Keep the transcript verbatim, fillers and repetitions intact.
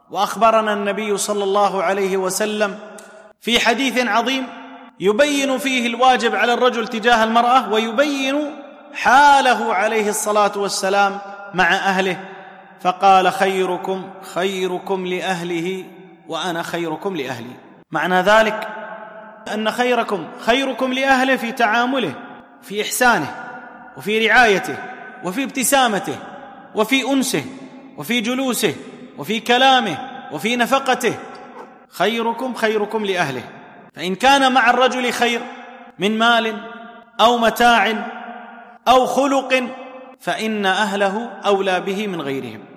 وأخبرنا النبي صلى الله عليه وسلم في حديث عظيم يبين فيه الواجب على الرجل تجاه المرأة، ويبين حاله عليه الصلاة والسلام مع أهله، فقال: خيركم خيركم لأهله وأنا خيركم لأهلي. معنى ذلك أن خيركم خيركم لأهله في تعامله، في إحسانه، وفي رعايته، وفي ابتسامته، وفي أنسه، وفي جلوسه، وفي كلامه، وفي نفقته. خيركم خيركم لأهله. فإن كان مع الرجل خير من مال أو متاع أو خلق فإن أهله أولى به من غيرهم.